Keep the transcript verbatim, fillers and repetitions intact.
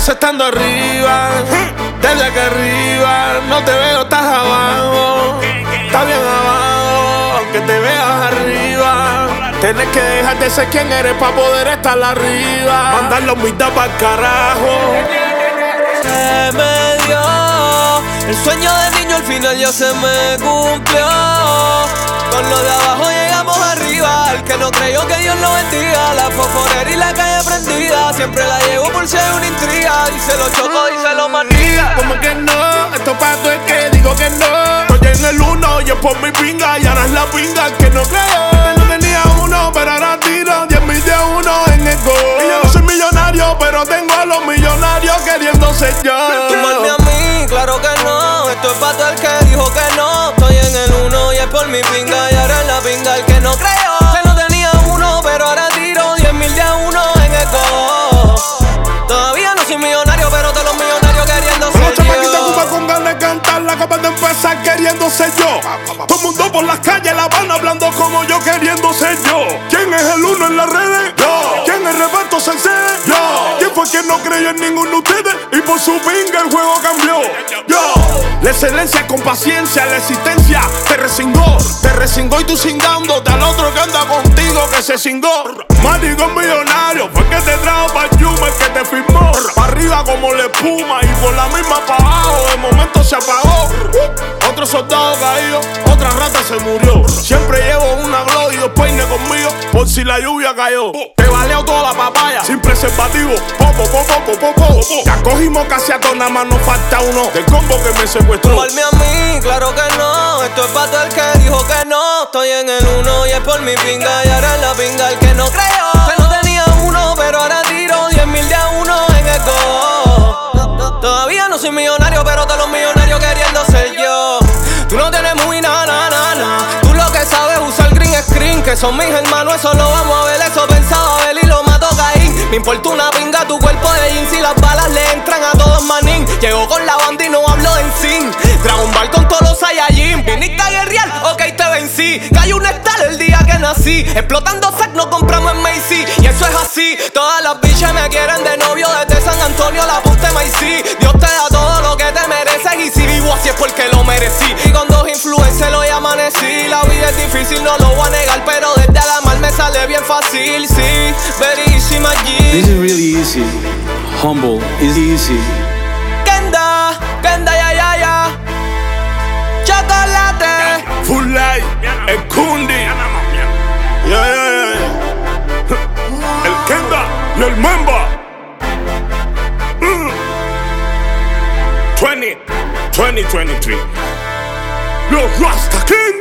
pasa estando arriba? Desde que arriba no te veo, estás abajo. Estás bien abajo, aunque te veas arriba. Tienes que dejar de ser quien eres para poder estar arriba. Mandar la humildad para el carajo. Se me dio el sueño de niño, al final ya se me cumplió. Con lo de abajo llegamos arriba. El que no creyó que Dios lo bendiga. La fosforera y la calle prendida. Siempre la llevo por si hay una intriga. Y se lo choco y se lo mandiga. Como que no, esto pa' tú es que digo que no. Estoy en el uno y es por mi pinga. Y ahora es la pinga que no creo. No tenía uno, pero ahora tiro diez mil de uno en el gol. Y yo no soy millonario, pero tengo a los millonarios queriendo ser yo. Tumbarme a mí, claro que no. Esto es pa' todo el que dijo que no. Estoy en el uno y es por mi pinga. Y ahora es la pinga el que no creyó. Que no tenía uno, pero ahora tiro diez mil de a uno en el go. Todavía no soy millonario, pero todos los millonarios queriendo ser Los chamaquitos yo. Cuba con ganas de cantar, la copa de empezar queriendo ser yo. Todo el mundo por las calles, la van hablando como yo queriendo ser yo. ¿Quién es el uno en las redes? Yo. ¿Quién es Reparto Sensei? Yo. ¿Quién fue quien no creyó en ninguno de ustedes? Y por su pinga el juego cambió. Yo. La excelencia con paciencia, la existencia te resingó. Te resingó y tú cingándote al otro que anda contigo que se cingó. Marico millonario, fue que te trajo pa' Yuma, el que te firmó. Pa' arriba como la espuma y por la misma pa' abajo, de momento se apagó. Otro soldado caído, otra rata se murió. Siempre llevo una glow y dos peines conmigo, por si la lluvia cayó. Te valeo toda la papaya, sin preservativo. Popo, popo, popo, popo. Ya cogimos casi a todos, nada más nos falta uno del combo que me secuestró. Tumbarme a mí, claro que no. Esto es pa' todo el que dijo que no. Estoy en el uno y es por mi pinga. Y ahora es la pinga el que no creyó. Que no tenía uno, pero ahora tiro diez mil de a uno en el go. Todavía no soy millonario, pero todos los millonarios queriendo ser yo. Tú no tienes muy na, na, na, na. Tú lo que sabes es usar green screen. Que son mis hermanos, eso lo vamos a ver. Eso pensaba ver y lo mató Caín. Me importa una pinga tu cuerpo de jeans y las balas le entran a todos manín. Llegó con la banda y no hablo en sin. Dragon Ball con todos los Saiyajin. Viniste a guerrear, ok te vencí. Cayó un star el día que nací. Explotando sac no compramos en Macy. Y eso es así, todas las bichas me quieren de novio. Desde San Antonio la puse Macy. Dios te da todo lo que te mereces. Y si vivo así es porque lo merecí. Y con dos influencers hoy amanecí. La vida es difícil, no lo voy a negar, pero desde la mal me sale bien fácil, sí. Verísima G. This is really easy. Humble is easy. Kenda, Kenda, ya, ya, ya. Chocolate. Full light, el Kundi. Yeah, yeah, yeah. El Kenda y el Memba. Mm. veinte, veinte veintitrés. Los Rasta King.